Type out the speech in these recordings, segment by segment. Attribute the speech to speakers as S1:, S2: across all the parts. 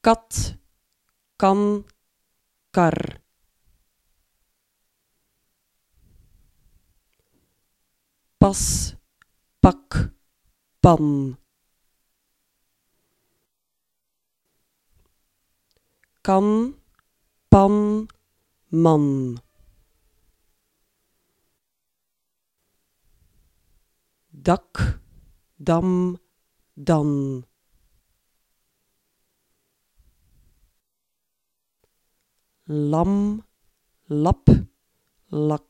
S1: kat, kan, kar. Pas, pak, pan. Kan, pan, man. Dak, dam, dan. Lam, lap, lak.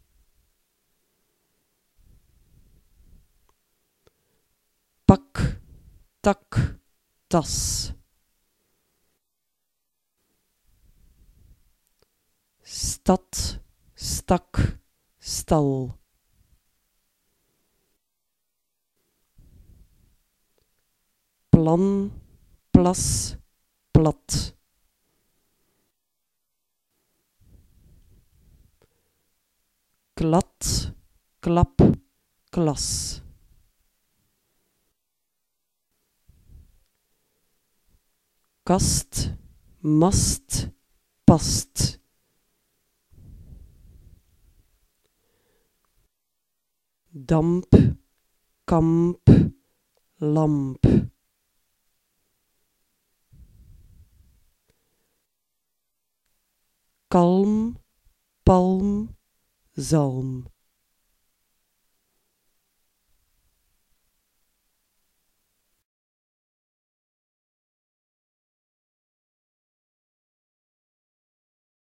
S1: Pak, tak, tas. Stad, stak, stal. Plan, plas, plat. Klad, klap, klas. Kast, mast, past. Damp, kamp, lamp. Kalm, palm, zalm.